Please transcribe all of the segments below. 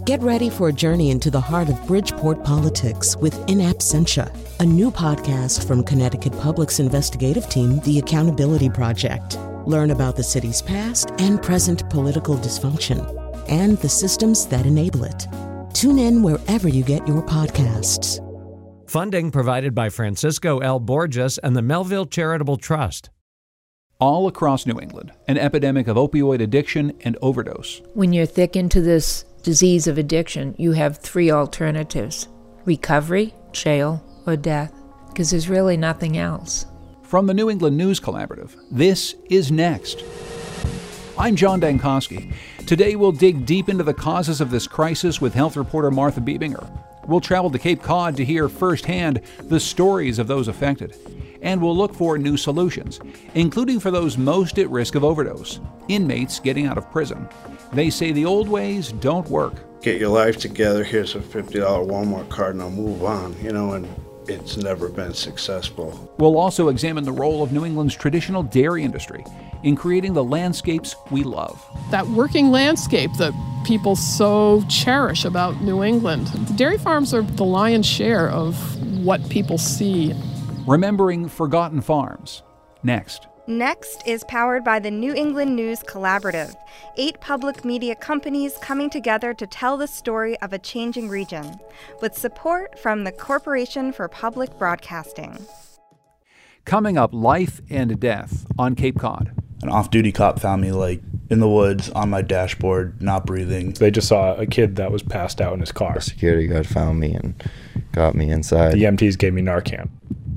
Get ready for a journey into the heart of Bridgeport politics with In Absentia, a new podcast from Connecticut Public's investigative team, The Accountability Project. Learn about the city's past and present political dysfunction and the systems that enable it. Tune in wherever you get your podcasts. Funding provided by Francisco L. Borges and the Melville Charitable Trust. All across New England, an epidemic of opioid addiction and overdose. When you're thick into this disease of addiction, you have three alternatives: recovery, jail, or death, because there's really nothing else. From the New England News Collaborative, this is Next. I'm John Dankosky. Today we'll dig deep into the causes of this crisis with health reporter Martha Biebinger. We'll travel to Cape Cod to hear firsthand the stories of those affected. And we'll look for new solutions, including for those most at risk of overdose, inmates getting out of prison. They say the old ways don't work. Get your life together, here's a $50 Walmart card, now move on, and it's never been successful. We'll also examine the role of New England's traditional dairy industry in creating the landscapes we love. That working landscape that people so cherish about New England. The dairy farms are the lion's share of what people see. Remembering Forgotten Farms. Next. Next is powered by the New England News Collaborative, 8 public media companies coming together to tell the story of a changing region, with support from the Corporation for Public Broadcasting. Coming up, life and death on Cape Cod. An off-duty cop found me, in the woods, on my dashboard, not breathing. They just saw a kid that was passed out in his car. The security guard found me and got me inside. The EMTs gave me Narcan.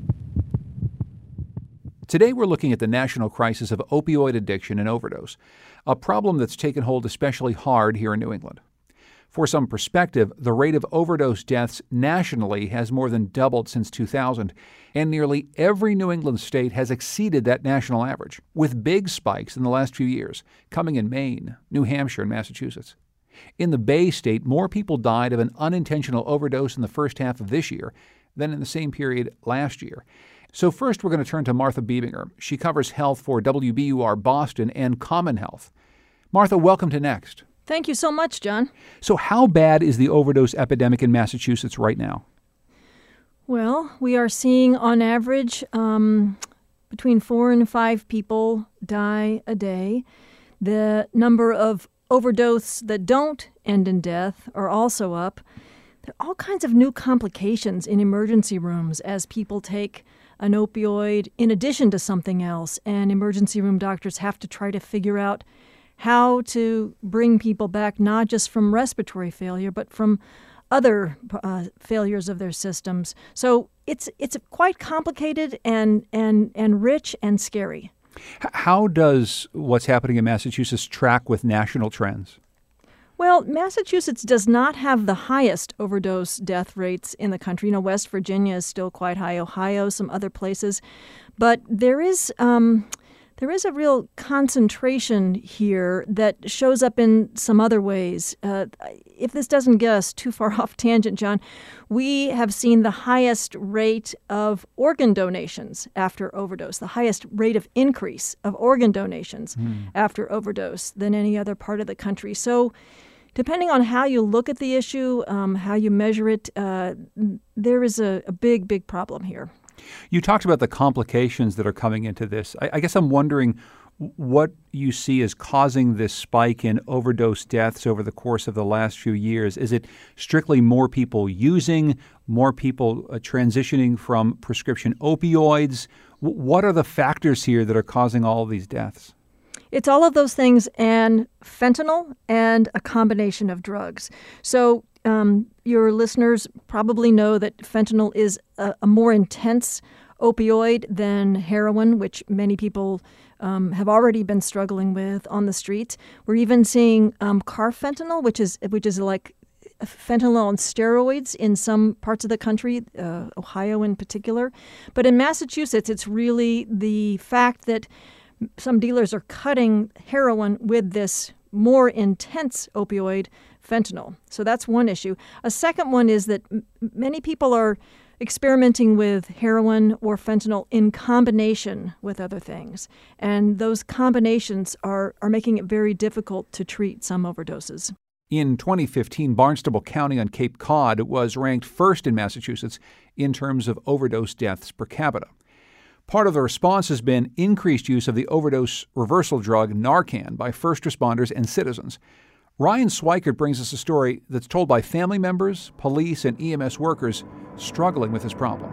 Today we're looking at the national crisis of opioid addiction and overdose, a problem that's taken hold especially hard here in New England. For some perspective, the rate of overdose deaths nationally has more than doubled since 2000, and nearly every New England state has exceeded that national average, with big spikes in the last few years, coming in Maine, New Hampshire, and Massachusetts. In the Bay State, more people died of an unintentional overdose in the first half of this year than in the same period last year. So first, we're going to turn to Martha Biebinger. She covers health for WBUR Boston and Common Health. Martha, welcome to Next. Thank you so much, John. So how bad is the overdose epidemic in Massachusetts right now? Well, we are seeing on average between 4 and 5 people die a day. The number of overdose that don't end in death are also up. There are all kinds of new complications in emergency rooms as people take an opioid in addition to something else, and emergency room doctors have to try to figure out how to bring people back not just from respiratory failure, but from other failures of their systems. So it's quite complicated and rich and scary. How does what's happening in Massachusetts track with national trends? Well, Massachusetts does not have the highest overdose death rates in the country. West Virginia is still quite high, Ohio, some other places. But there is a real concentration here that shows up in some other ways. If this doesn't get us too far off tangent, John, we have seen the highest rate of organ donations after overdose, the highest rate of increase of organ donations after overdose than any other part of the country. So depending on how you look at the issue, how you measure it, there is a big, big problem here. You talked about the complications that are coming into this. I guess I'm wondering what you see as causing this spike in overdose deaths over the course of the last few years. Is it strictly more people using, more people transitioning from prescription opioids? What are the factors here that are causing all of these deaths? It's all of those things and fentanyl and a combination of drugs. So your listeners probably know that fentanyl is a more intense opioid than heroin, which many people have already been struggling with on the streets. We're even seeing carfentanil, which is like fentanyl on steroids in some parts of the country, Ohio in particular. But in Massachusetts, it's really the fact that some dealers are cutting heroin with this more intense opioid, fentanyl. So that's one issue. A second one is that many people are experimenting with heroin or fentanyl in combination with other things. And those combinations are making it very difficult to treat some overdoses. In 2015, Barnstable County on Cape Cod was ranked first in Massachusetts in terms of overdose deaths per capita. Part of the response has been increased use of the overdose reversal drug Narcan by first responders and citizens. Ryan Swikert brings us a story that's told by family members, police, and EMS workers struggling with this problem.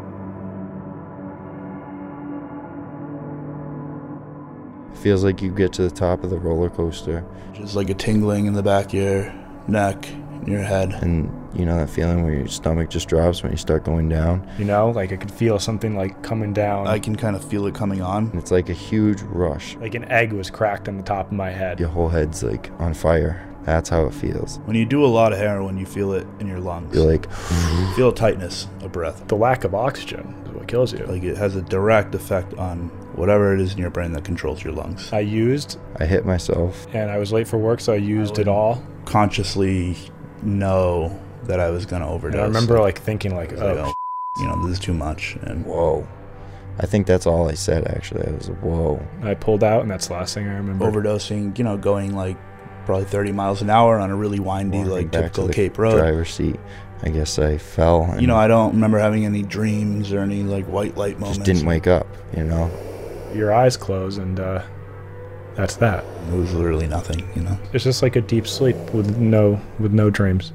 It feels like you get to the top of the roller coaster. Just like a tingling in the back of your neck, in your head. And you know that feeling where your stomach just drops when you start going down? You know, like I could feel something like coming down. I can kind of feel it coming on. And it's like a huge rush. Like an egg was cracked on the top of my head. Your whole head's like on fire. That's how it feels. When you do a lot of heroin, you feel it in your lungs. You're like... You feel tightness of breath. The lack of oxygen is what kills you. Like it has a direct effect on whatever it is in your brain that controls your lungs. I hit myself. And I was late for work, so I used it all. Consciously know that I was going to overdose. And I remember like thinking like, you know, this is too much. And whoa. I think that's all I said, actually. I was like, whoa. I pulled out, and that's the last thing I remember. Overdosing, you know, going like probably 30 miles an hour on a really windy, like typical Cape Road. Driver's seat. I guess I fell. And you know, I don't remember having any dreams or any like white light moments. Just didn't wake up, you know. Your eyes close, and that's that. It was literally nothing, you know. It's just like a deep sleep with no dreams.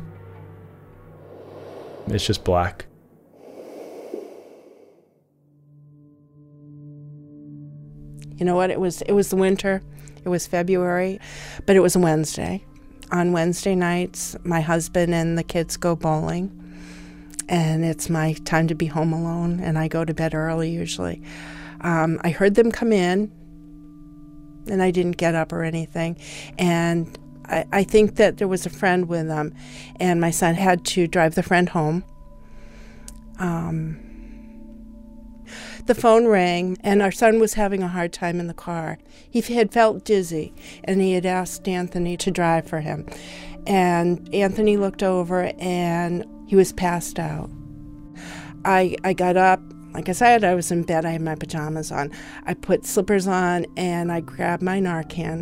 It's just black. You know what? It was the winter. It was February, but it was a Wednesday. On Wednesday nights, my husband and the kids go bowling, and it's my time to be home alone, and I go to bed early usually. I heard them come in, and I didn't get up or anything, and I think that there was a friend with them, and my son had to drive the friend home. The phone rang, and our son was having a hard time in the car. He had felt dizzy, and he had asked Anthony to drive for him. And Anthony looked over, and he was passed out. I got up. Like I said, I was in bed. I had my pajamas on. I put slippers on, and I grabbed my Narcan.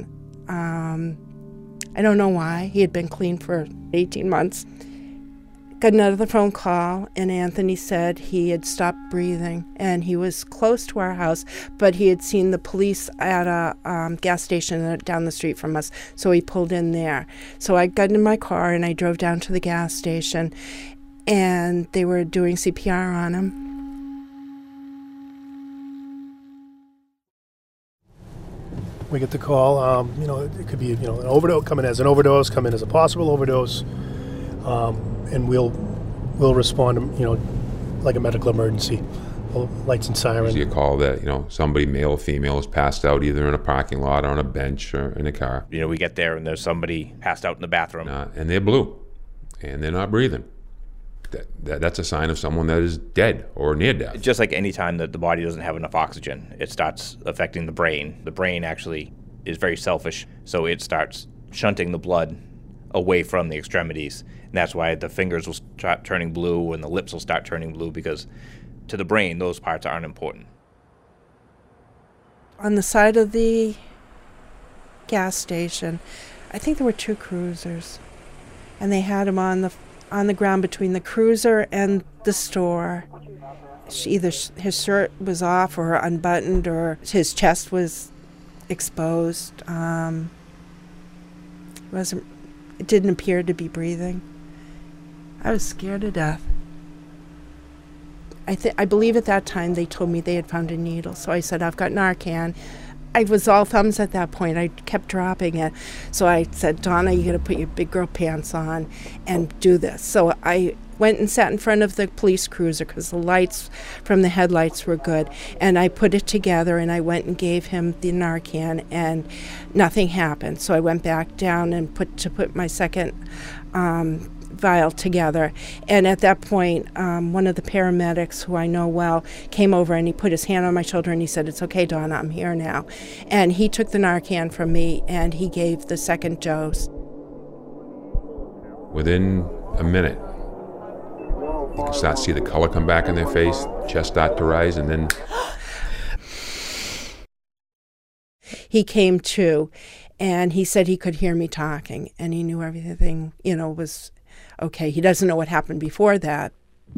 I don't know why. He had been clean for 18 months. Got another phone call, and Anthony said he had stopped breathing, and he was close to our house, but he had seen the police at a gas station down the street from us, so he pulled in there. So I got in my car, and I drove down to the gas station, and they were doing CPR on him. We get the call, it could be, an overdose, come in as an overdose, come in as a possible overdose. And we'll respond, like a medical emergency, lights and sirens. You call that, somebody, male or female, is passed out either in a parking lot or on a bench or in a car. We get there and there's somebody passed out in the bathroom. And they're blue, and they're not breathing. That's a sign of someone that is dead or near death. Just like any time that the body doesn't have enough oxygen, it starts affecting the brain. The brain actually is very selfish, so it starts shunting the blood away from the extremities. And that's why the fingers will start turning blue and the lips will start turning blue, because to the brain, those parts aren't important. On the side of the gas station, I think there were 2 cruisers, and they had him on the ground between the cruiser and the store. Either his shirt was off or unbuttoned, or his chest was exposed. It didn't appear to be breathing. I was scared to death. I believe at that time they told me they had found a needle, so I said, I've got Narcan. I was all thumbs at that point. I kept dropping it. So I said, Donna, you got to put your big girl pants on and do this. So I went and sat in front of the police cruiser because the lights from the headlights were good. And I put it together, and I went and gave him the Narcan, and nothing happened. So I went back down and put my second vial together. And at that point, one of the paramedics, who I know well, came over and he put his hand on my shoulder and he said, "It's okay, Donna, I'm here now." And he took the Narcan from me and he gave the second dose. Within a minute, you can start to see the color come back in their face, chest start to rise, and then he came to. And he said he could hear me talking, and he knew everything, was okay. He doesn't know what happened before that.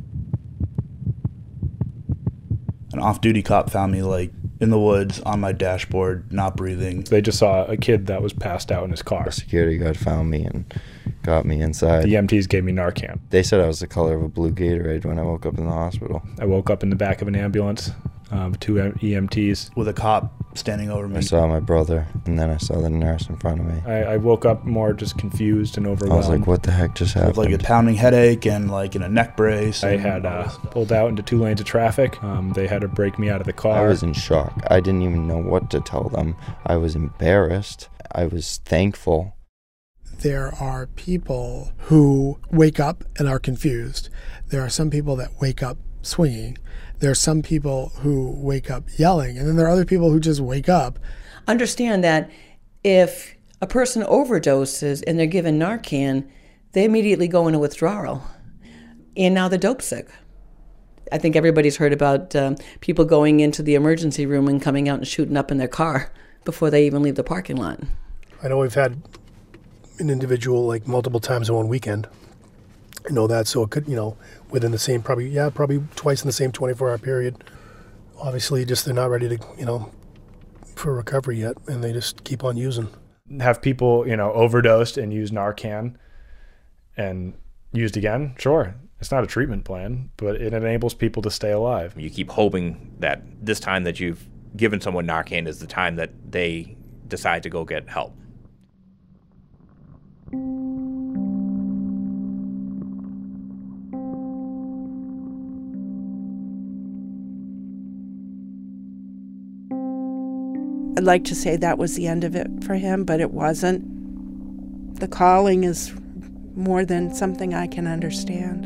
An off-duty cop found me, in the woods on my dashboard, not breathing. They just saw a kid that was passed out in his car. A security guard found me and got me inside. The EMTs gave me Narcan. They said I was the color of a blue Gatorade when I woke up in the hospital. I woke up in the back of an ambulance, 2 EMTs. With a cop standing over me. I saw my brother, and then I saw the nurse in front of me. I woke up more just confused and overwhelmed. I was like, what the heck just happened? With a pounding headache and in a neck brace. I had pulled out into 2 lanes of traffic. They had to break me out of the car. I was in shock. I didn't even know what to tell them. I was embarrassed. I was thankful. There are people who wake up and are confused. There are some people that wake up swinging. There are some people who wake up yelling. And then there are other people who just wake up. Understand that if a person overdoses and they're given Narcan, they immediately go into withdrawal. And now they're dope sick. I think everybody's heard about people going into the emergency room and coming out and shooting up in their car before they even leave the parking lot. I know we've had an individual multiple times in one weekend. I know that, so it could, within the same, probably twice in the same 24-hour period. Obviously, just they're not ready to, for recovery yet, and they just keep on using. Have people, overdosed and used Narcan and used again? Sure. It's not a treatment plan, but it enables people to stay alive. You keep hoping that this time that you've given someone Narcan is the time that they decide to go get help. I'd like to say that was the end of it for him, but it wasn't. The calling is more than something I can understand.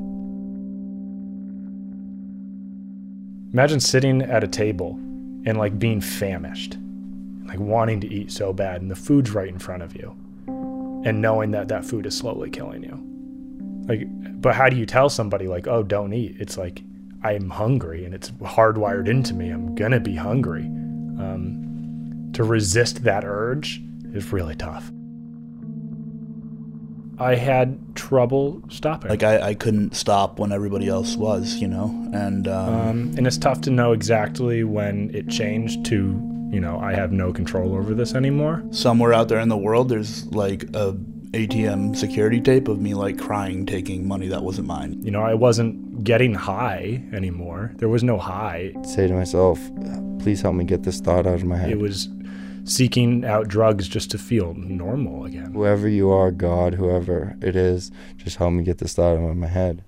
Imagine sitting at a table and being famished, wanting to eat so bad, and the food's right in front of you, and knowing that that food is slowly killing you. But how do you tell somebody oh, don't eat? It's I'm hungry, and it's hardwired into me. I'm gonna be hungry. To resist that urge is really tough. I had trouble stopping. I couldn't stop when everybody else was, and it's tough to know exactly when it changed to, I have no control over this anymore. Somewhere out there in the world, there's a ATM security tape of me crying, taking money that wasn't mine. I wasn't getting high anymore. There was no high. I'd say to myself, please help me get this thought out of my head. It was seeking out drugs just to feel normal again. Whoever you are, God, whoever it is, just help me get this thought out of my head.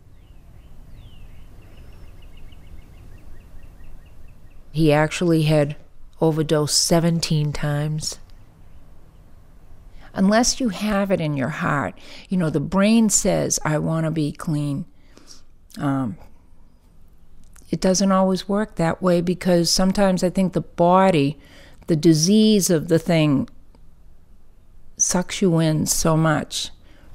He actually had overdosed 17 times. Unless you have it in your heart, the brain says, I want to be clean. It doesn't always work that way, because sometimes I think the body, the disease of the thing, sucks you in so much.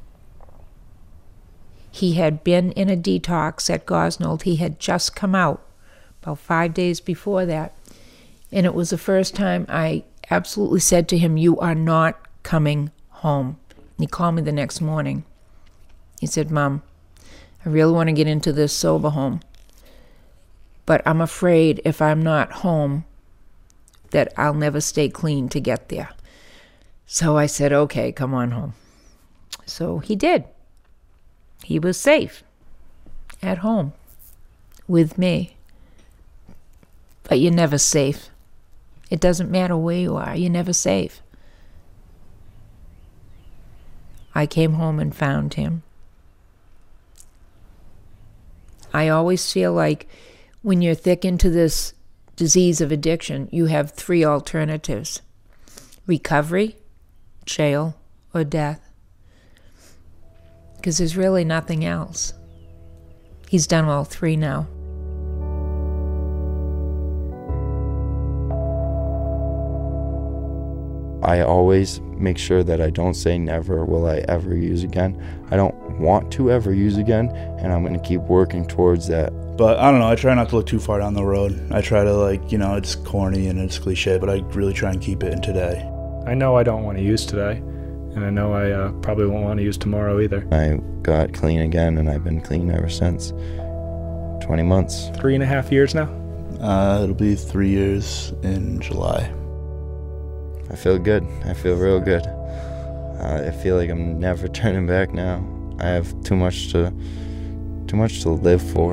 He had been in a detox at Gosnold. He had just come out about 5 days before that. And it was the first time I absolutely said to him, you are not coming home. And he called me the next morning. He said, Mom, I really want to get into this sober home, but I'm afraid if I'm not home that I'll never stay clean to get there. So I said, okay, come on home. So he did. He was safe at home with me. But you're never safe. It doesn't matter where you are, you're never safe. I came home and found him. I always feel like when you're thick into this disease of addiction, you have 3 alternatives: recovery, jail, or death. Because there's really nothing else. He's done all 3 now. I always make sure that I don't say never will I ever use again. I don't want to ever use again, and I'm going to keep working towards that. But I don't know, I try not to look too far down the road. I try to it's corny and it's cliche, but I really try and keep it in today. I know I don't want to use today, and I know I probably won't want to use tomorrow either. I got clean again, and I've been clean ever since. 20 months. 3.5 years now? It'll be 3 years in July. I feel good. I feel real good. I feel like I'm never turning back now. I have too much to live for.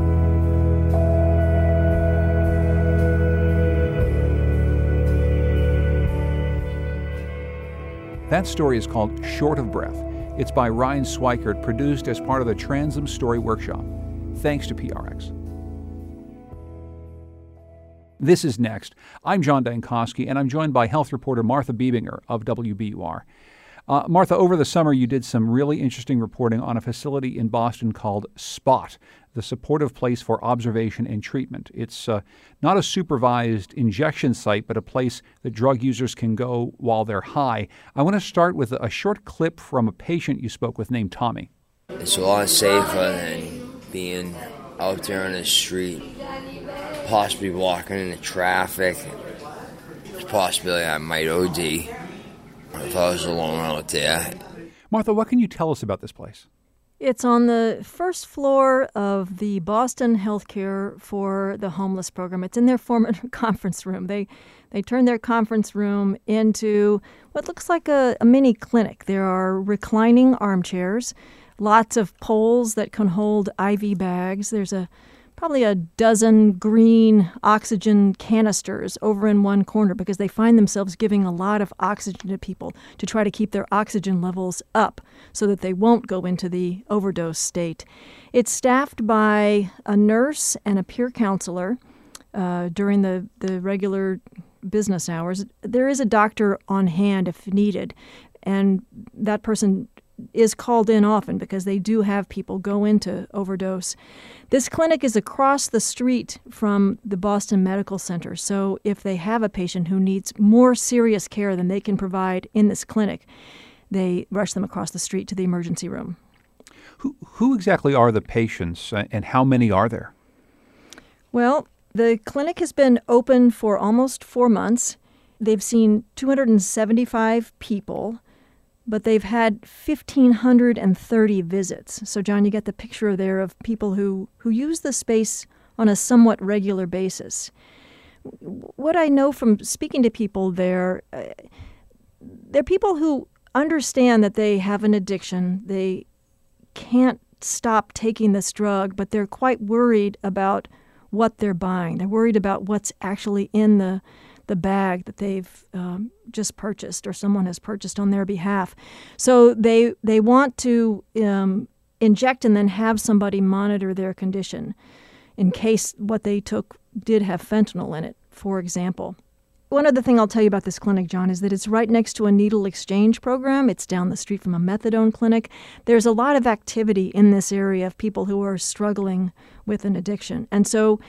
That story is called Short of Breath. It's by Ryan Swikert, produced as part of the Transom Story Workshop. Thanks to PRX. This is Next. I'm John Dankosky, and I'm joined by health reporter Martha Biebinger of WBUR. Martha, over the summer you did some really interesting reporting on a facility in Boston called SPOT, the Supportive Place for Observation and Treatment. It's not a supervised injection site, but a place that drug users can go while they're high. I want to start with a short clip from a patient you spoke with named Tommy. It's a lot safer than being out there on the street, possibly walking into traffic. There's a possibility I might OD if I was alone out there. Martha, what can you tell us about this place? It's on the first floor of the Boston Healthcare for the Homeless program. It's in their former conference room. They turned their conference room into what looks like a mini clinic. There are reclining armchairs, lots of poles that can hold IV bags. There's probably a dozen green oxygen canisters over in one corner because they find themselves giving a lot of oxygen to people to try to keep their oxygen levels up so that they won't go into the overdose state. It's staffed by a nurse and a peer counselor during the regular business hours. There is a doctor on hand if needed, and that person is called in often because they do have people go into overdose. This clinic is across the street from the Boston Medical Center, so if they have a patient who needs more serious care than they can provide in this clinic, they rush them across the street to the emergency room. Who exactly are the patients, and how many are there? Well, the clinic has been open for almost 4 months. They've seen 275 people, but they've had 1,530 visits. So, John, you get the picture there of people who use the space on a somewhat regular basis. What I know from speaking to people there, they're people who understand that they have an addiction. They can't stop taking this drug, but they're quite worried about what they're buying. They're worried about what's actually in the bag that they've just purchased or someone has purchased on their behalf. So they want to inject and then have somebody monitor their condition in case what they took did have fentanyl in it, for example. One other thing I'll tell you about this clinic, John, is that it's right next to a needle exchange program. It's down the street from a methadone clinic. There's a lot of activity in this area of people who are struggling with an addiction. And so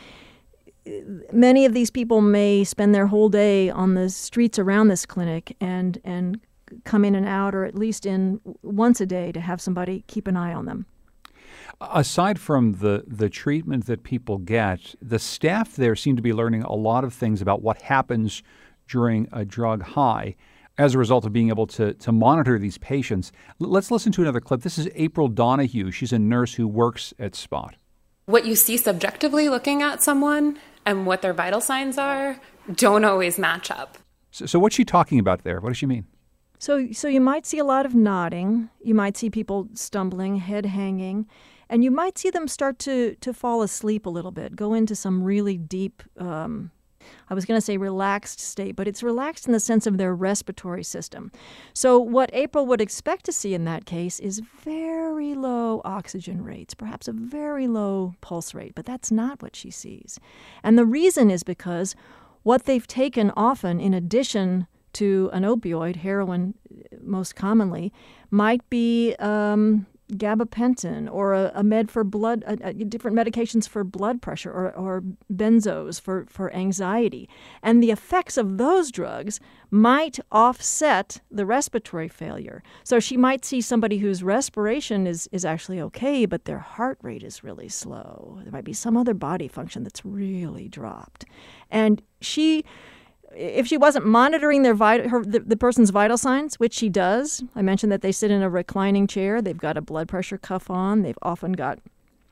many of these people may spend their whole day on the streets around this clinic and come in and out, or at least in once a day, to have somebody keep an eye on them. Aside from the treatment that people get, the staff there seem to be learning a lot of things about what happens during a drug high as a result of being able to monitor these patients. Let's listen to another clip. This is April Donahue. She's a nurse who works at SPOT. What you see subjectively looking at someone and what their vital signs are don't always match up. So what's she talking about there? What does she mean? So you might see a lot of nodding. You might see people stumbling, head hanging, and you might see them start to fall asleep a little bit, go into some really deep, I was going to say relaxed state, but it's relaxed in the sense of their respiratory system. So what April would expect to see in that case is very low oxygen rates, perhaps a very low pulse rate, but that's not what she sees. And the reason is because what they've taken often, in addition to an opioid, heroin most commonly, might be gabapentin or a med for blood, different medications for blood pressure or benzos for anxiety. And the effects of those drugs might offset the respiratory failure. So she might see somebody whose respiration is actually okay, but their heart rate is really slow. There might be some other body function that's really dropped. And she if she wasn't monitoring the person's vital signs, which she does, I mentioned that they sit in a reclining chair. They've got a blood pressure cuff on. They've often got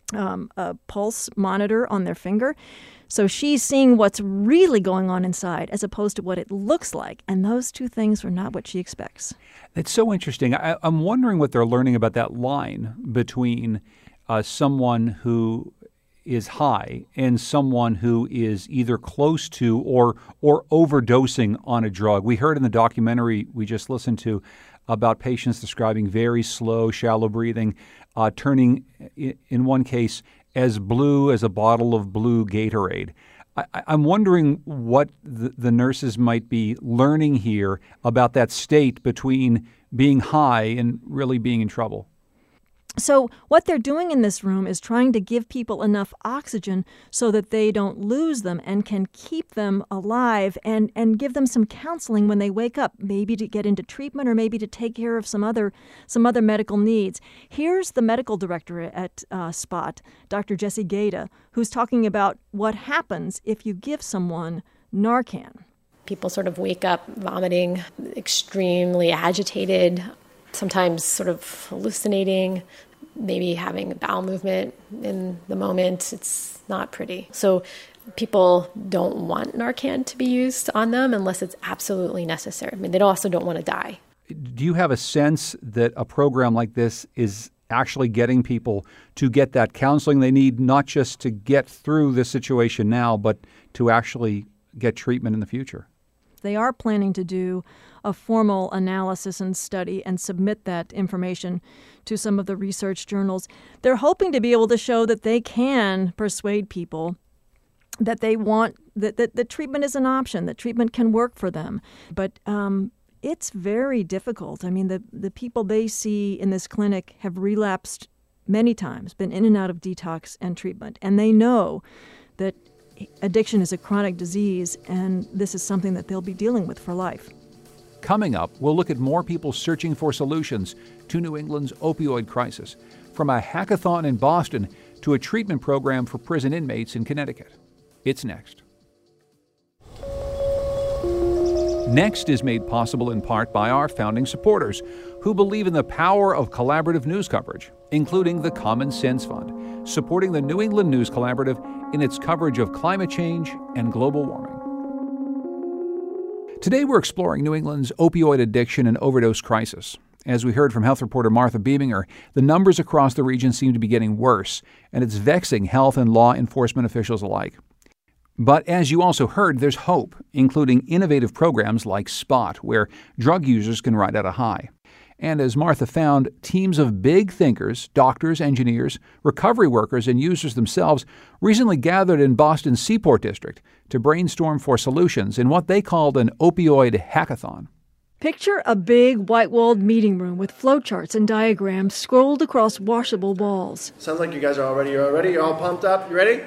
a pulse monitor on their finger. So she's seeing what's really going on inside as opposed to what it looks like. And those two things are not what she expects. It's so interesting. I'm wondering what they're learning about that line between someone who is high and someone who is either close to or overdosing on a drug. We heard in the documentary we just listened to about patients describing very slow, shallow breathing, turning, in one case, as blue as a bottle of blue Gatorade. I'm wondering what the nurses might be learning here about that state between being high and really being in trouble. So what they're doing in this room is trying to give people enough oxygen so that they don't lose them and can keep them alive and give them some counseling when they wake up, maybe to get into treatment or maybe to take care of some other medical needs. Here's the medical director at SPOT, Dr. Jessie Gaeta, who's talking about what happens if you give someone Narcan. People sort of wake up vomiting, extremely agitated, sometimes sort of hallucinating, maybe having a bowel movement in the moment. It's not pretty. So people don't want Narcan to be used on them unless it's absolutely necessary. I mean, they also don't want to die. Do you have a sense that a program like this is actually getting people to get that counseling they need, not just to get through this situation now, but to actually get treatment in the future? They are planning to do a formal analysis and study and submit that information to some of the research journals. They're hoping to be able to show that they can persuade people that they want, that treatment is an option, that treatment can work for them. But it's very difficult. I mean, the people they see in this clinic have relapsed many times, been in and out of detox and treatment, and they know that addiction is a chronic disease, and this is something that they'll be dealing with for life. Coming up, we'll look at more people searching for solutions to New England's opioid crisis, from a hackathon in Boston to a treatment program for prison inmates in Connecticut. It's next. Next is made possible in part by our founding supporters, who believe in the power of collaborative news coverage, including the Common Sense Fund, supporting the New England News Collaborative in its coverage of climate change and global warming. Today we're exploring New England's opioid addiction and overdose crisis. As we heard from health reporter Martha Beeminger, the numbers across the region seem to be getting worse, and it's vexing health and law enforcement officials alike. But as you also heard, there's hope, including innovative programs like SPOT, where drug users can ride at a high. And as Martha found, teams of big thinkers, doctors, engineers, recovery workers, and users themselves recently gathered in Boston's Seaport District to brainstorm for solutions in what they called an opioid hackathon. Picture a big white-walled meeting room with flowcharts and diagrams scrolled across washable walls. Sounds like you guys are all ready. You're all ready? You're all pumped up? You ready?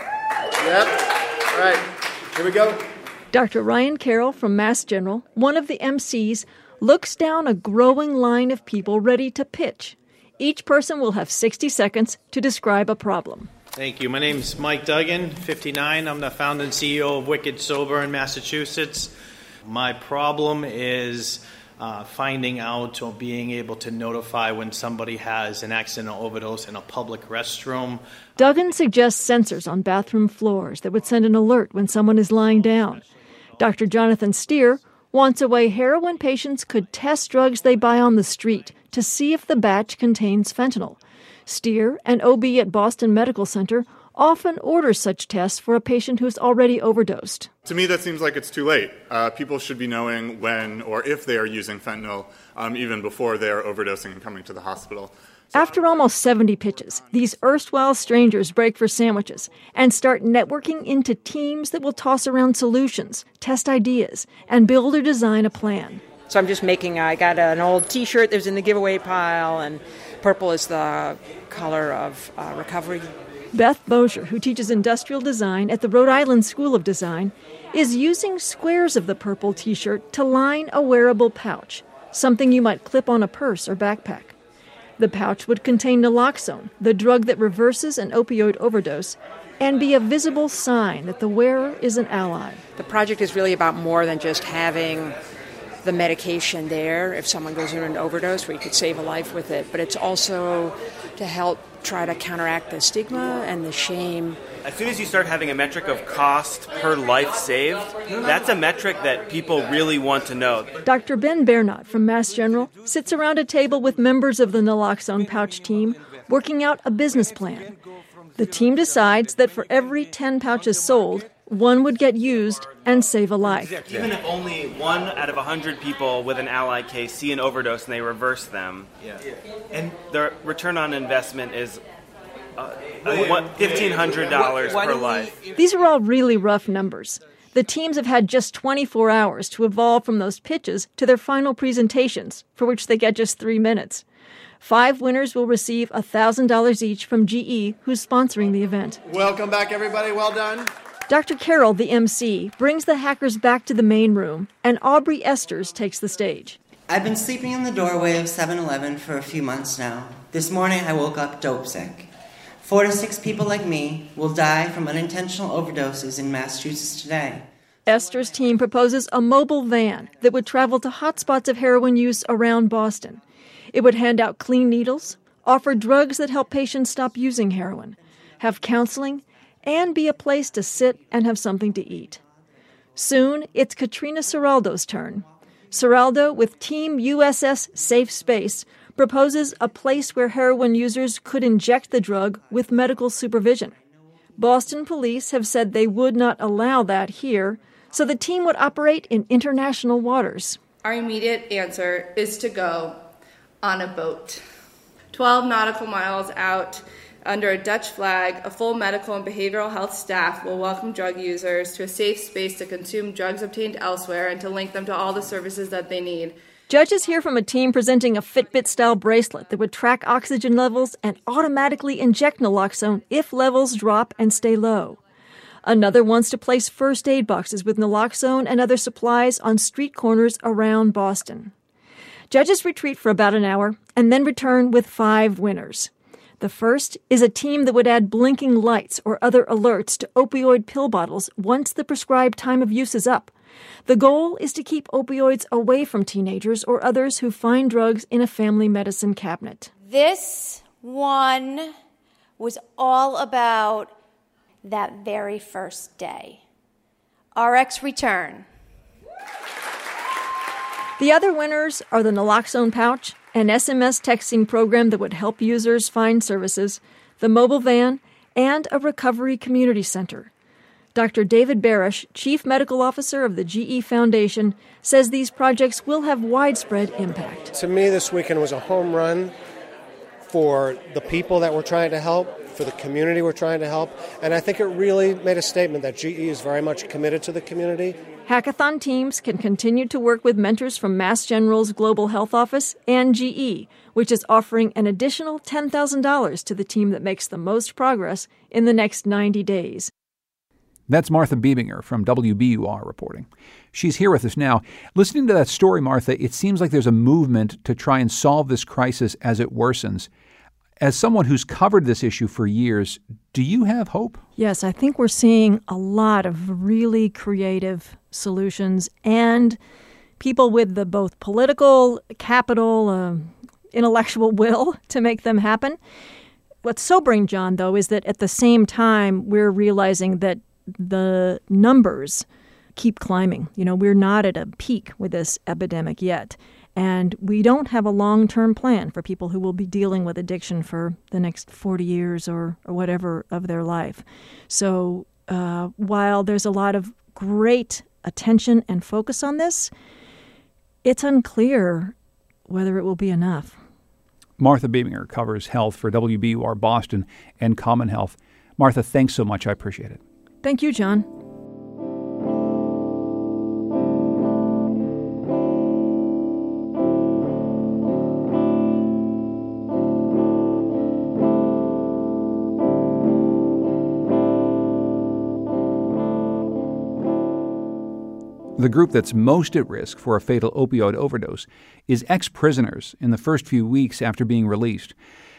Yep. All right. Here we go. Dr. Ryan Carroll from Mass General, one of the MCs, looks down a growing line of people ready to pitch. Each person will have 60 seconds to describe a problem. Thank you. My name is Mike Duggan, 59. I'm the founder and CEO of Wicked Sober in Massachusetts. My problem is finding out or being able to notify when somebody has an accident or overdose in a public restroom. Duggan suggests sensors on bathroom floors that would send an alert when someone is lying down. Dr. Jonathan Steer wants a way heroin patients could test drugs they buy on the street to see if the batch contains fentanyl. Steer, an OB at Boston Medical Center, often orders such tests for a patient who's already overdosed. To me, that seems like it's too late. People should be knowing when or if they are using fentanyl even before they are overdosing and coming to the hospital. After almost 70 pitches, these erstwhile strangers break for sandwiches and start networking into teams that will toss around solutions, test ideas, and build or design a plan. So I'm just I got an old T-shirt that was in the giveaway pile, and purple is the color of recovery. Beth Bozier, who teaches industrial design at the Rhode Island School of Design, is using squares of the purple T-shirt to line a wearable pouch, something you might clip on a purse or backpack. The pouch would contain naloxone, the drug that reverses an opioid overdose, and be a visible sign that the wearer is an ally. The project is really about more than just having the medication there if someone goes into an overdose where you could save a life with it, but it's also to help try to counteract the stigma and the shame. As soon as you start having a metric of cost per life saved, that's a metric that people really want to know. Dr. Ben Bernot from Mass General sits around a table with members of the naloxone pouch team working out a business plan. The team decides that for every 10 pouches sold, one would get used and save a life. Even if only 1 out of 100 people with an ally case see an overdose and they reverse them, and the return on investment is $1,500 per life. These are all really rough numbers. The teams have had just 24 hours to evolve from those pitches to their final presentations, for which they get just 3 minutes. 5 winners will receive $1,000 each from GE, who's sponsoring the event. Welcome back, everybody. Well done. Dr. Carroll, the MC, brings the hackers back to the main room, and Aubrey Esters takes the stage. I've been sleeping in the doorway of 7-Eleven for a few months now. This morning I woke up dope sick. 4 to 6 people like me will die from unintentional overdoses in Massachusetts today. Esther's team proposes a mobile van that would travel to hotspots of heroin use around Boston. It would hand out clean needles, offer drugs that help patients stop using heroin, have counseling, and be a place to sit and have something to eat. Soon, it's Katrina Ciraldo's turn. Ciraldo, with Team USS Safe Space, proposes a place where heroin users could inject the drug with medical supervision. Boston police have said they would not allow that here, so the team would operate in international waters. Our immediate answer is to go on a boat. 12 nautical miles out, under a Dutch flag, a full medical and behavioral health staff will welcome drug users to a safe space to consume drugs obtained elsewhere and to link them to all the services that they need. Judges hear from a team presenting a Fitbit-style bracelet that would track oxygen levels and automatically inject naloxone if levels drop and stay low. Another wants to place first aid boxes with naloxone and other supplies on street corners around Boston. Judges retreat for about an hour and then return with 5 winners. The first is a team that would add blinking lights or other alerts to opioid pill bottles once the prescribed time of use is up. The goal is to keep opioids away from teenagers or others who find drugs in a family medicine cabinet. This one was all about that very first day. RX Return. The other winners are the naloxone pouch, an SMS texting program that would help users find services, the mobile van, and a recovery community center. Dr. David Barish, Chief Medical Officer of the GE Foundation, says these projects will have widespread impact. To me, this weekend was a home run for the people that we're trying to help, for the community we're trying to help, and I think it really made a statement that GE is very much committed to the community. Hackathon teams can continue to work with mentors from Mass General's Global Health Office and GE, which is offering an additional $10,000 to the team that makes the most progress in the next 90 days. That's Martha Biebinger from WBUR reporting. She's here with us now. Listening to that story, Martha, it seems like there's a movement to try and solve this crisis as it worsens. As someone who's covered this issue for years, do you have hope? Yes, I think we're seeing a lot of really creative solutions and people with the both political, capital, intellectual will to make them happen. What's sobering, John, though, is that at the same time, we're realizing that the numbers keep climbing. You know, we're not at a peak with this epidemic yet. And we don't have a long-term plan for people who will be dealing with addiction for the next 40 years or whatever of their life. So while there's a lot of great attention and focus on this, it's unclear whether it will be enough. Martha Biebinger covers health for WBUR Boston and Common Health. Martha, thanks so much. I appreciate it. Thank you, John. The group that's most at risk for a fatal opioid overdose is ex-prisoners in the first few weeks after being released.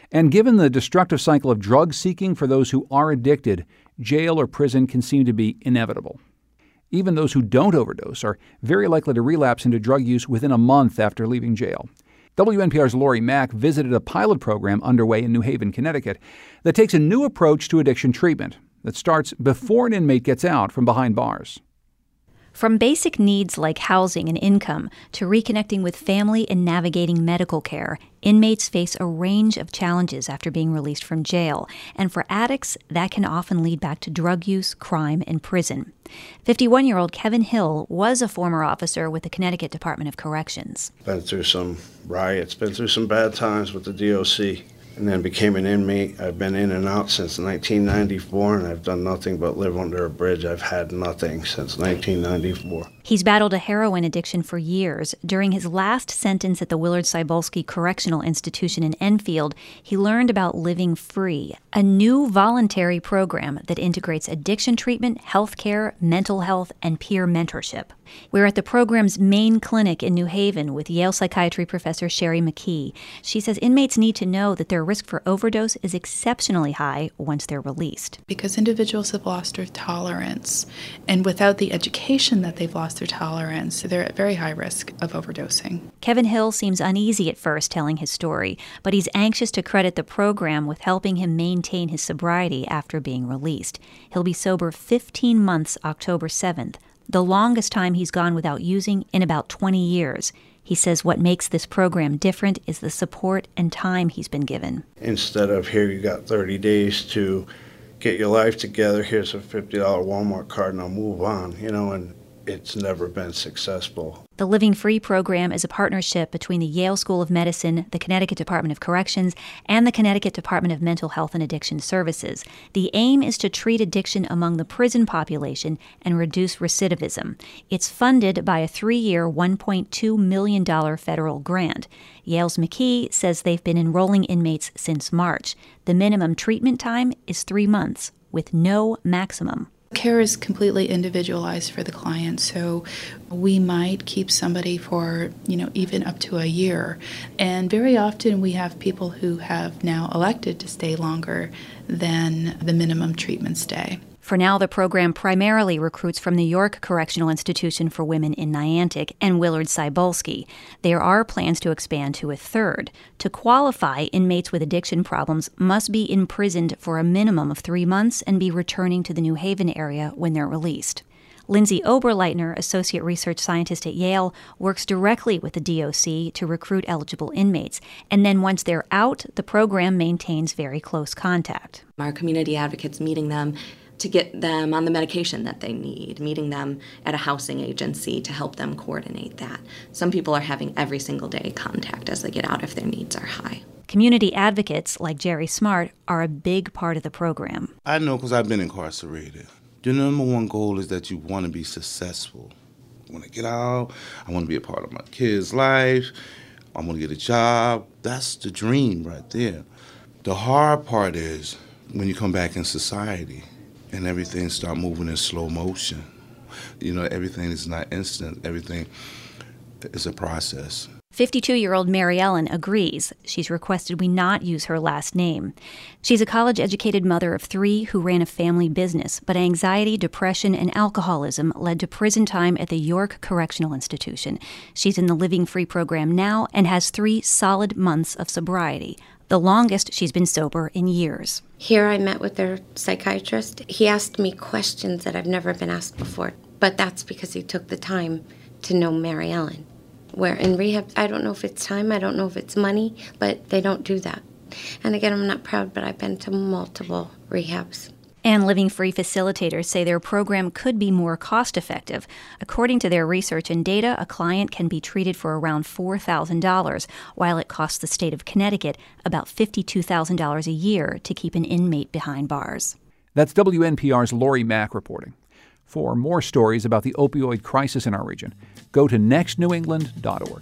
And given the destructive cycle of drug seeking for those who are addicted, jail or prison can seem to be inevitable. Even those who don't overdose are very likely to relapse into drug use within a month after leaving jail. WNPR's Lori Mack visited a pilot program underway in New Haven, Connecticut, that takes a new approach to addiction treatment that starts before an inmate gets out from behind bars. From basic needs like housing and income to reconnecting with family and navigating medical care, inmates face a range of challenges after being released from jail. And for addicts, that can often lead back to drug use, crime, and prison. 51-year-old Kevin Hill was a former officer with the Connecticut Department of Corrections. Been through some riots, been through some bad times with the DOC. And then became an inmate. I've been in and out since 1994, and I've done nothing but live under a bridge. I've had nothing since 1994. He's battled a heroin addiction for years. During his last sentence at the Willard Cybulski Correctional Institution in Enfield, he learned about Living Free, a new voluntary program that integrates addiction treatment, health care, mental health, and peer mentorship. We're at the program's main clinic in New Haven with Yale psychiatry professor Sherry McKee. She says inmates need to know that their risk for overdose is exceptionally high once they're released. Because individuals have lost their tolerance, and without the education that they've lost their tolerance, they're at very high risk of overdosing. Kevin Hill seems uneasy at first telling his story, but he's anxious to credit the program with helping him maintain his sobriety after being released. He'll be sober 15 months October 7th, the longest time he's gone without using in about 20 years. He says what makes this program different is the support and time he's been given. Instead of, here you got 30 days to get your life together, here's a $50 Walmart card and I'll move on, and it's never been successful. The Living Free program is a partnership between the Yale School of Medicine, the Connecticut Department of Corrections, and the Connecticut Department of Mental Health and Addiction Services. The aim is to treat addiction among the prison population and reduce recidivism. It's funded by a 3-year, $1.2 million federal grant. Yale's McKee says they've been enrolling inmates since March. The minimum treatment time is 3 months, with no maximum. Care is completely individualized for the client, so we might keep somebody for, even up to a year. And very often we have people who have now elected to stay longer than the minimum treatment stay. For now, the program primarily recruits from the York Correctional Institution for Women in Niantic and Willard Cybulski. There are plans to expand to a third. To qualify, inmates with addiction problems must be imprisoned for a minimum of 3 months and be returning to the New Haven area when they're released. Lindsay Oberleitner, Associate Research Scientist at Yale, works directly with the DOC to recruit eligible inmates. And then once they're out, the program maintains very close contact. Our community advocates meeting them to get them on the medication that they need, meeting them at a housing agency to help them coordinate that. Some people are having every single day contact as they get out if their needs are high. Community advocates like Jerry Smart are a big part of the program. I know because I've been incarcerated. Your number one goal is that you want to be successful. I want to get out. I want to be a part of my kid's life. I want to get a job. That's the dream right there. The hard part is when you come back in society and everything start moving in slow motion. Everything is not instant. Everything is a process. 52-year-old Mary Ellen agrees. She's requested we not use her last name. She's a college-educated mother of 3 who ran a family business, but anxiety, depression, and alcoholism led to prison time at the York Correctional Institution. She's in the Living Free program now and has 3 solid months of sobriety, the longest she's been sober in years. Here I met with their psychiatrist. He asked me questions that I've never been asked before, but that's because he took the time to know Mary Ellen. Where in rehab, I don't know if it's time, I don't know if it's money, but they don't do that. And again, I'm not proud, but I've been to multiple rehabs. And Living Free facilitators say their program could be more cost-effective. According to their research and data, a client can be treated for around $4,000, while it costs the state of Connecticut about $52,000 a year to keep an inmate behind bars. That's WNPR's Lori Mack reporting. For more stories about the opioid crisis in our region, go to nextnewengland.org.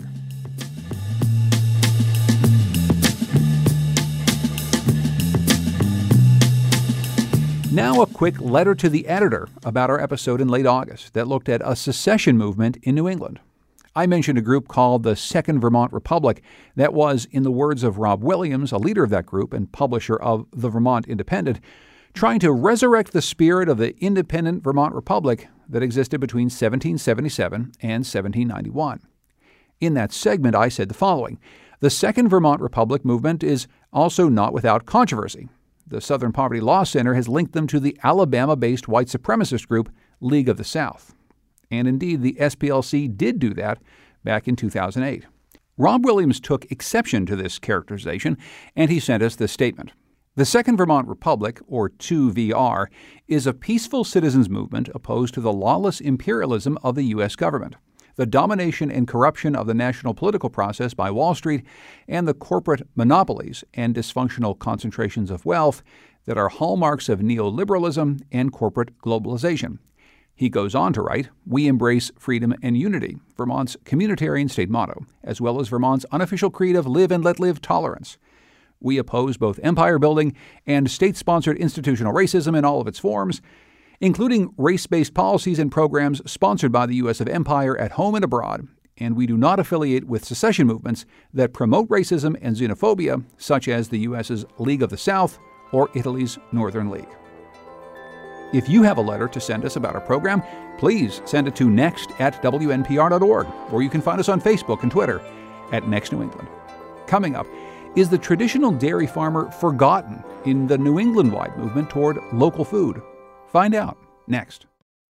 Now a quick letter to the editor about our episode in late August that looked at a secession movement in New England. I mentioned a group called the Second Vermont Republic that was, in the words of Rob Williams, a leader of that group and publisher of the Vermont Independent, trying to resurrect the spirit of the independent Vermont Republic that existed between 1777 and 1791. In that segment, I said the following: the Second Vermont Republic movement is also not without controversy. The Southern Poverty Law Center has linked them to the Alabama-based white supremacist group League of the South. And indeed, the SPLC did do that back in 2008. Rob Williams took exception to this characterization, and he sent us this statement. The Second Vermont Republic, or 2VR, is a peaceful citizens movement opposed to the lawless imperialism of the U.S. government, the domination and corruption of the national political process by Wall Street, and the corporate monopolies and dysfunctional concentrations of wealth that are hallmarks of neoliberalism and corporate globalization. He goes on to write, "We embrace freedom and unity, Vermont's communitarian state motto, as well as Vermont's unofficial creed of live and let live tolerance. We oppose both empire building and state-sponsored institutional racism in all of its forms, including race-based policies and programs sponsored by the U.S. of empire at home and abroad, and we do not affiliate with secession movements that promote racism and xenophobia, such as the U.S.'s League of the South or Italy's Northern League." If you have a letter to send us about our program, please send it to next@wnpr.org, or you can find us on Facebook and Twitter at Next New England. Coming up, is the traditional dairy farmer forgotten in the New England-wide movement toward local food? Find out next.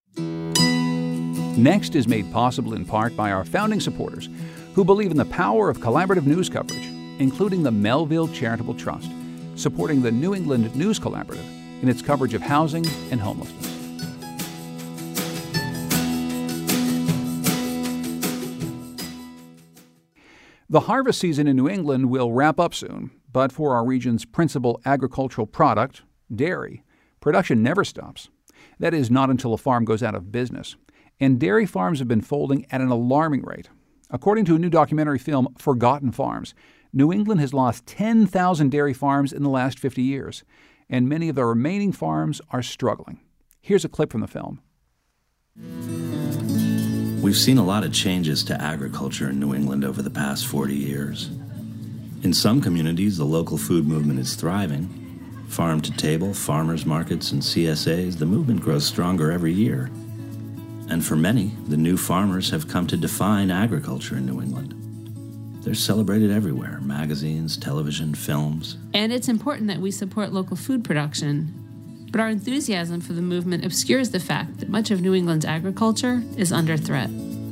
Next is made possible in part by our founding supporters who believe in the power of collaborative news coverage, including the Melville Charitable Trust, supporting the New England News Collaborative in its coverage of housing and homelessness. The harvest season in New England will wrap up soon, but for our region's principal agricultural product, dairy, production never stops. That is, not until a farm goes out of business. And dairy farms have been folding at an alarming rate. According to a new documentary film, Forgotten Farms, New England has lost 10,000 dairy farms in the last 50 years, and many of the remaining farms are struggling. Here's a clip from the film. We've seen a lot of changes to agriculture in New England over the past 40 years. In some communities, the local food movement is thriving. Farm to table, farmers markets, and CSAs, the movement grows stronger every year. And for many, the new farmers have come to define agriculture in New England. They're celebrated everywhere, magazines, television, films. And it's important that we support local food production. But our enthusiasm for the movement obscures the fact that much of New England's agriculture is under threat.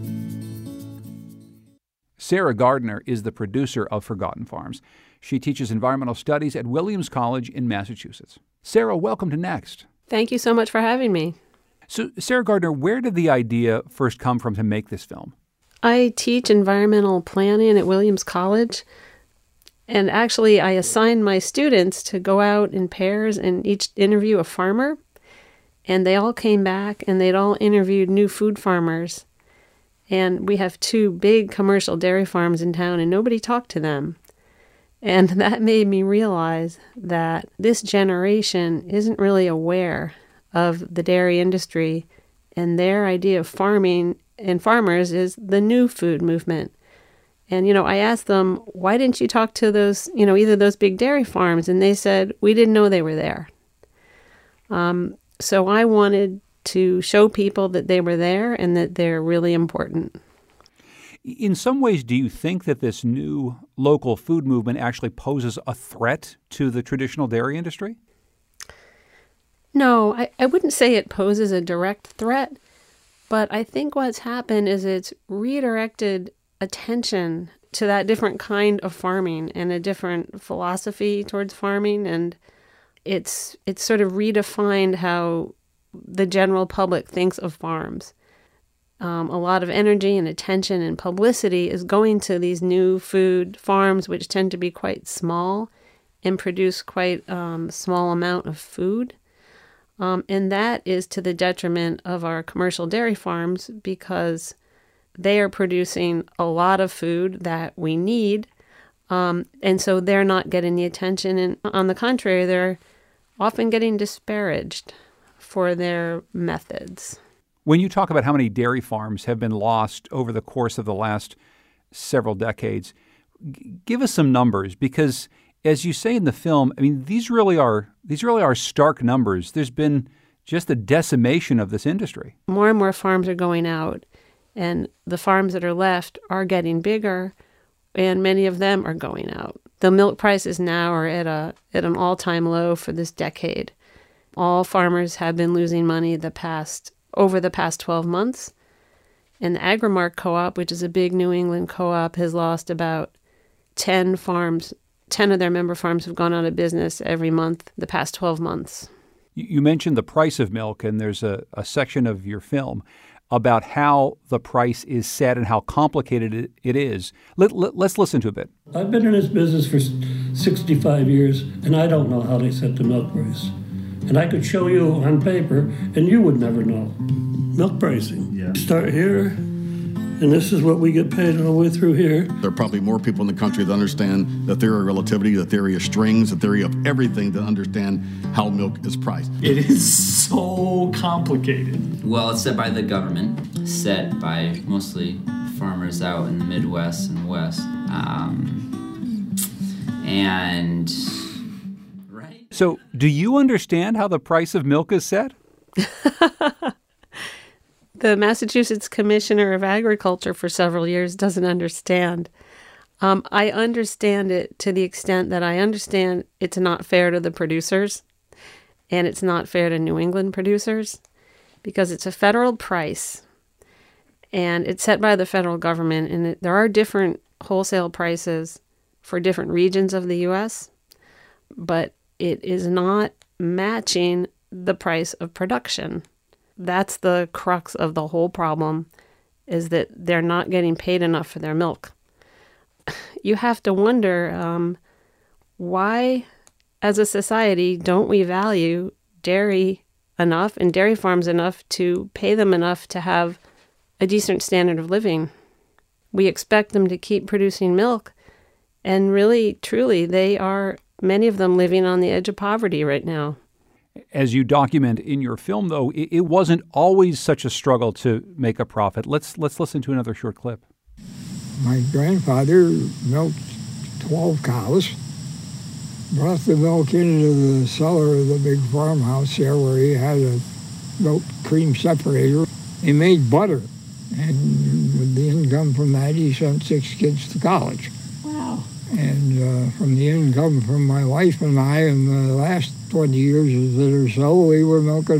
Sarah Gardner is the producer of Forgotten Farms. She teaches environmental studies at Williams College in Massachusetts. Sarah, welcome to Next. Thank you so much for having me. So, Sarah Gardner, where did the idea first come from to make this film? I teach environmental planning at Williams College. And actually, I assigned my students to go out in pairs and each interview a farmer. And they all came back and they'd all interviewed new food farmers. And we have 2 big commercial dairy farms in town, and nobody talked to them. And that made me realize that this generation isn't really aware of the dairy industry, and their idea of farming and farmers is the new food movement. And, I asked them, why didn't you talk to those, either those big dairy farms? And they said, we didn't know they were there. So I wanted to show people that they were there and that they're really important. In some ways, do you think that this new local food movement actually poses a threat to the traditional dairy industry? No, I wouldn't say it poses a direct threat, but I think what's happened is it's redirected attention to that different kind of farming and a different philosophy towards farming, and it's sort of redefined how the general public thinks of farms. A lot of energy and attention and publicity is going to these new food farms, which tend to be quite small and produce quite small amount of food. And that is to the detriment of our commercial dairy farms because they are producing a lot of food that we need. And so they're not getting the attention. And on the contrary, they're often getting disparaged for their methods. When you talk about how many dairy farms have been lost over the course of the last several decades, give us some numbers, because as you say in the film, I mean, these really are stark numbers. There's been just a decimation of this industry. More and more farms are going out, and the farms that are left are getting bigger, and many of them are going out. The milk prices now are at an all-time low for this decade. All farmers have been losing money over the past 12 months. And the Agrimark Co-op, which is a big New England co-op, has lost about 10 farms. 10 of their member farms have gone out of business every month the past 12 months. You mentioned the price of milk, and there's a section of your film about how the price is set and how complicated it is. Let's listen to a bit. I've been in this business for 65 years, and I don't know how they set the milk price. And I could show you on paper, and you would never know. Milk pricing. Yeah. Start here, and this is what we get paid all the way through here. There are probably more people in the country that understand the theory of relativity, the theory of strings, the theory of everything, that understand how milk is priced. It is so complicated. Well, it's set by the government, set by mostly farmers out in the Midwest and West. So, do you understand how the price of milk is set? The Massachusetts Commissioner of Agriculture for several years doesn't understand. I understand it to the extent that I understand it's not fair to the producers, and it's not fair to New England producers, because it's a federal price, and it's set by the federal government, and there are different wholesale prices for different regions of the U.S., but it is not matching the price of production. That's the crux of the whole problem, is that they're not getting paid enough for their milk. You have to wonder why, as a society, don't we value dairy enough and dairy farms enough to pay them enough to have a decent standard of living? We expect them to keep producing milk, and really, truly, many of them living on the edge of poverty right now. As you document in your film, though, it wasn't always such a struggle to make a profit. Let's listen to another short clip. My grandfather milked 12 cows, brought the milk into the cellar of the big farmhouse there where he had a milk cream separator. He made butter, and with the income from that, he sent 6 kids to college. Wow. And from the income from my wife and I in the last 20 years or so, we were milking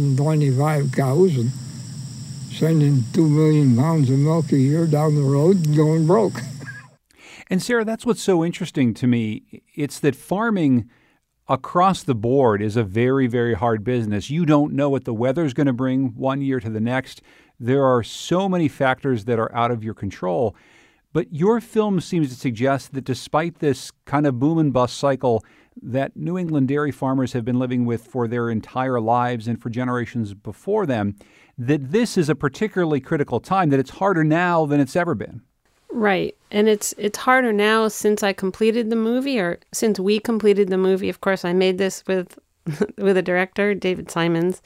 125 cows and sending 2 million pounds of milk a year down the road and going broke. And Sarah, that's what's so interesting to me. It's that farming across the board is a very, very hard business. You don't know what the weather's going to bring one year to the next. There are so many factors that are out of your control. But your film seems to suggest that despite this kind of boom and bust cycle that New England dairy farmers have been living with for their entire lives and for generations before them, that this is a particularly critical time, that it's harder now than it's ever been. Right. And it's harder now since I completed the movie, or since we completed the movie. Of course, I made this with a director, David Simons.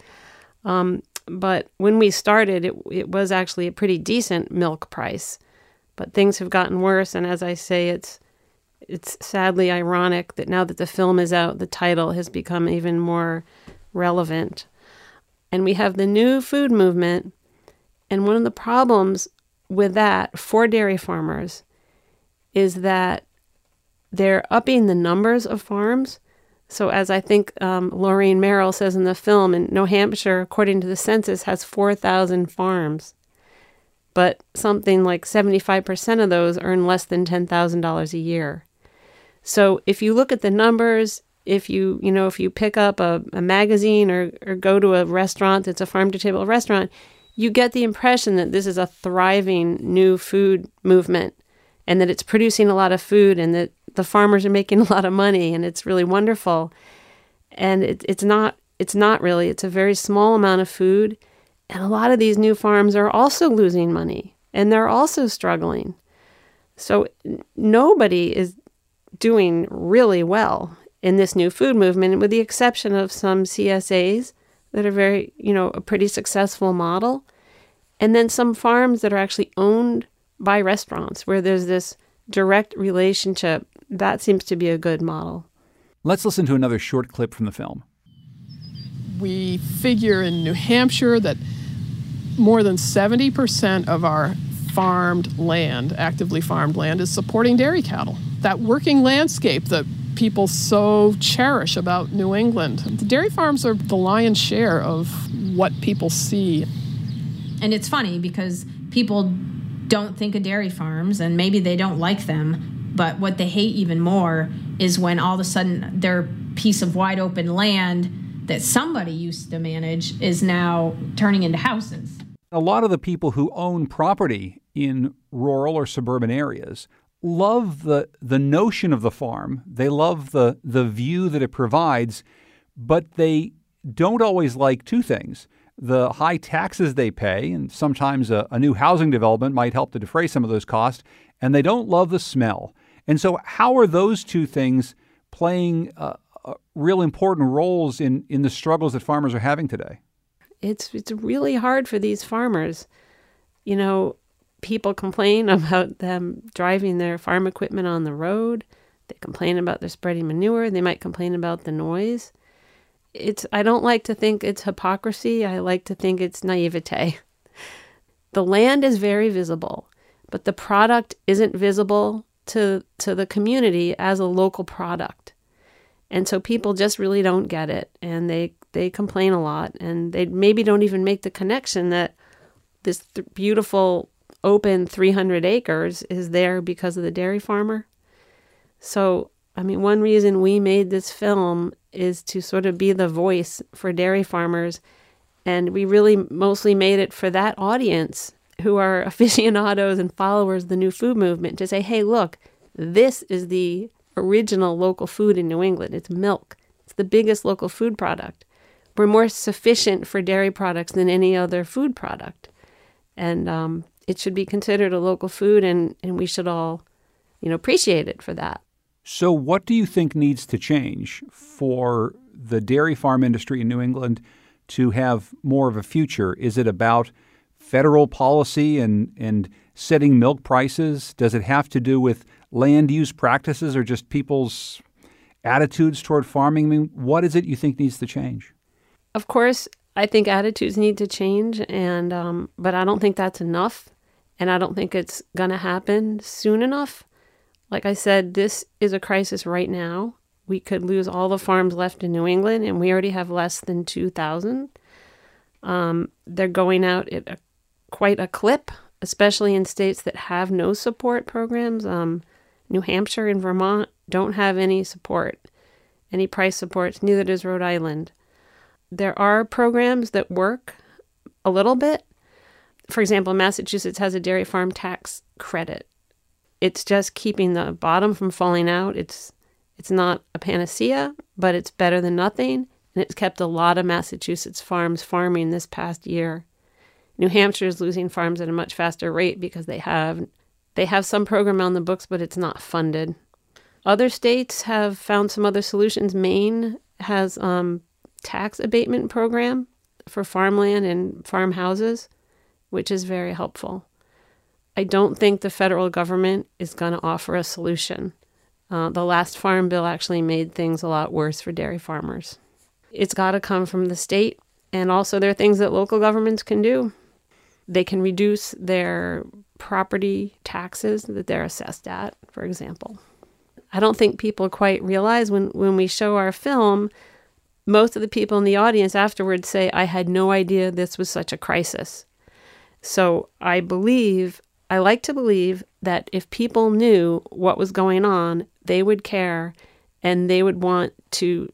But when we started, it was actually a pretty decent milk price. But things have gotten worse, and as I say, it's sadly ironic that now that the film is out, the title has become even more relevant. And we have the new food movement, and one of the problems with that for dairy farmers is that they're upping the numbers of farms. So as I think Laureen Merrill says in the film, in New Hampshire, according to the census, has 4,000 farms. But something like 75% of those earn less than $10,000 a year. So if you look at the numbers, if you pick up a magazine or go to a restaurant that's a farm-to-table restaurant, you get the impression that this is a thriving new food movement and that it's producing a lot of food and that the farmers are making a lot of money and it's really wonderful. And it's not really. It's a very small amount of food. And a lot of these new farms are also losing money, and they're also struggling. So nobody is doing really well in this new food movement, with the exception of some CSAs that are very, a pretty successful model. And then some farms that are actually owned by restaurants where there's this direct relationship. That seems to be a good model. Let's listen to another short clip from the film. We figure in New Hampshire that more than 70% of our actively farmed land, is supporting dairy cattle. That working landscape that people so cherish about New England. The dairy farms are the lion's share of what people see. And it's funny because people don't think of dairy farms, and maybe they don't like them, but what they hate even more is when all of a sudden their piece of wide open land that somebody used to manage is now turning into houses. A lot of the people who own property in rural or suburban areas love the notion of the farm. They love the view that it provides, but they don't always like two things: the high taxes they pay, and sometimes a new housing development might help to defray some of those costs, and they don't love the smell. And so how are those two things playing real important roles in the struggles that farmers are having today? It's really hard for these farmers. People complain about them driving their farm equipment on the road. They complain about their spreading manure. They might complain about the noise. I don't like to think it's hypocrisy. I like to think it's naivete. The land is very visible, but the product isn't visible to the community as a local product. And so people just really don't get it, and they complain a lot, and they maybe don't even make the connection that this beautiful open 300 acres is there because of the dairy farmer. So, one reason we made this film is to sort of be the voice for dairy farmers, and we really mostly made it for that audience who are aficionados and followers of the new food movement, to say, hey, look, this is the original local food in New England. It's milk. It's the biggest local food product. We're more sufficient for dairy products than any other food product. And it should be considered a local food, and we should all, appreciate it for that. So what do you think needs to change for the dairy farm industry in New England to have more of a future? Is it about federal policy and setting milk prices? Does it have to do with land use practices or just people's attitudes toward farming? What is it you think needs to change? Of course, I think attitudes need to change, and but I don't think that's enough, and I don't think it's going to happen soon enough. Like I said, this is a crisis right now. We could lose all the farms left in New England, and we already have less than 2,000. They're going out at quite a clip, especially in states that have no support programs. New Hampshire and Vermont don't have any support, any price supports. Neither does Rhode Island. There are programs that work a little bit. For example, Massachusetts has a dairy farm tax credit. It's just keeping the bottom from falling out. It's not a panacea, but it's better than nothing, and it's kept a lot of Massachusetts farms farming this past year. New Hampshire is losing farms at a much faster rate because they have some program on the books, but it's not funded. Other states have found some other solutions. Maine has tax abatement program for farmland and farmhouses, which is very helpful. I don't think the federal government is going to offer a solution. The last farm bill actually made things a lot worse for dairy farmers. It's got to come from the state, and also there are things that local governments can do. They can reduce their property taxes that they're assessed at, for example. I don't think people quite realize when we show our film, most of the people in the audience afterwards say, I had no idea this was such a crisis. So I like to believe that if people knew what was going on, they would care, and they would want to,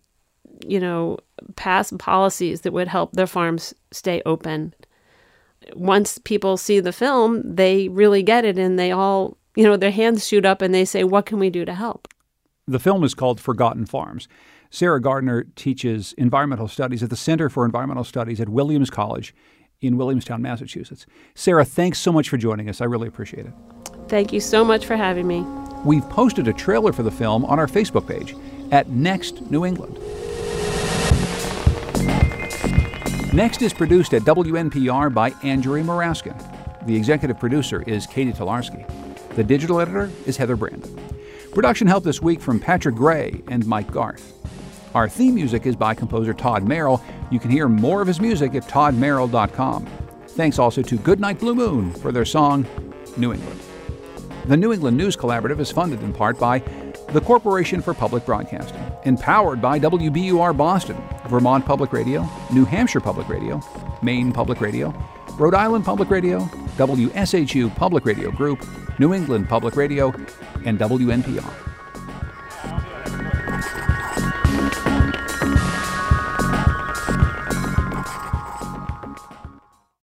pass policies that would help their farms stay open. Once people see the film, they really get it, and they all, their hands shoot up and they say, what can we do to help? The film is called Forgotten Farms. Sarah Gardner teaches environmental studies at the Center for Environmental Studies at Williams College in Williamstown, Massachusetts. Sarah, thanks so much for joining us. I really appreciate it. Thank you so much for having me. We've posted a trailer for the film on our Facebook page at Next New England. Next is produced at WNPR by Andrea Maraskin. The executive producer is Katie Tolarski. The digital editor is Heather Brandon. Production help this week from Patrick Gray and Mike Garth. Our theme music is by composer Todd Merrill. You can hear more of his music at toddmerrill.com. Thanks also to Goodnight Blue Moon for their song, New England. The New England News Collaborative is funded in part by the Corporation for Public Broadcasting, empowered by WBUR Boston, Vermont Public Radio, New Hampshire Public Radio, Maine Public Radio, Rhode Island Public Radio, WSHU Public Radio Group, New England Public Radio, and WNPR.